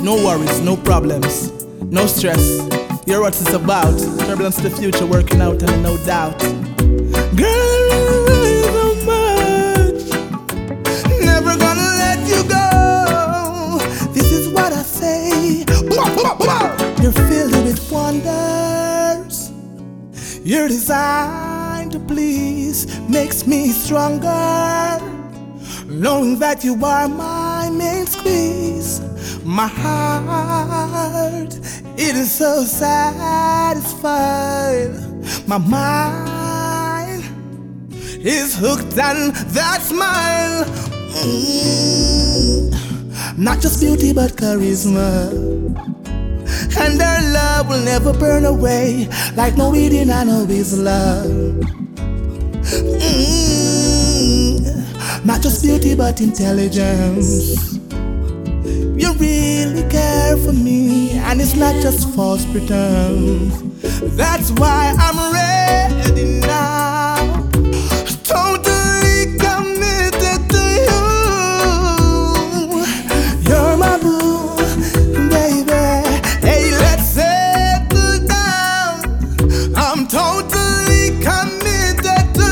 No worries, no problems, no stress. You're what it's about. Turbulence to the future, working out and no doubt. Girl, so much. Never gonna let you go. This is what I say. You're filled with wonders. You're designed to please, makes me stronger. Knowing that you are my main squeeze. My heart, it is so satisfied. My mind is hooked on that smile. Not just beauty but charisma. And our love will never burn away like no eating and always love. Not just beauty but intelligence. You really care for me, and it's not just false pretense. That's why I'm ready now, totally committed to you. You're my boo, baby. Hey, let's settle down. I'm totally committed to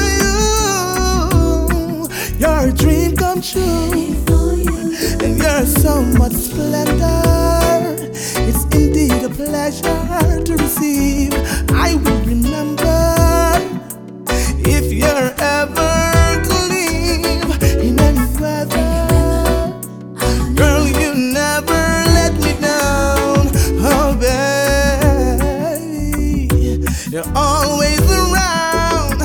you. You're a dream come true. And you're so much splendor. It's indeed a pleasure to receive. I will remember if you're ever to leave in any weather. Girl, you never let me down. Oh, baby, you're always around.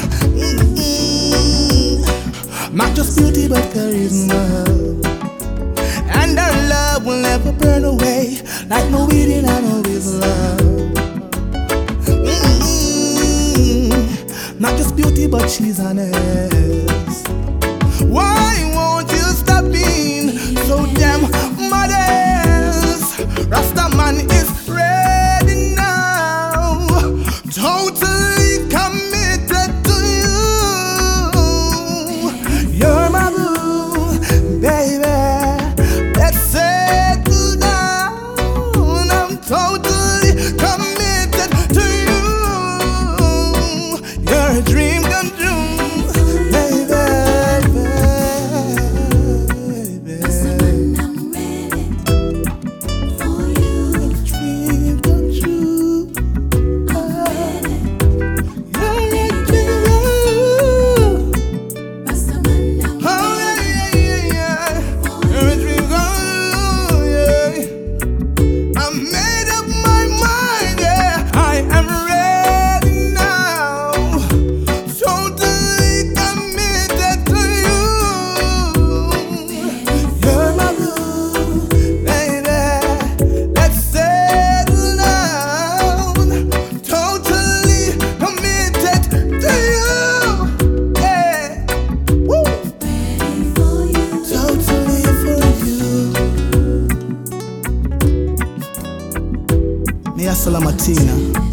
Not just beauty but charisma. And our love will never burn away like no eating and always love. Not just beauty but she's honest. Why won't you stop being so damn modest? Rastaman is ready now, totally committed to you. You're my boo, baby. Totally committed to you. You're a dream come true, baby, baby. I'm ready for you. A dream come true. I'm ready. You're a dream come true. Oh yeah, yeah, yeah. You're a dream come true, yeah. I'm made up my mind, yeah. I am ready now, totally committed to you. You're my boo, baby. Let's settle down, totally committed to you. Yeah, woo. Ready for you. Totally for you. Mia Salamatina.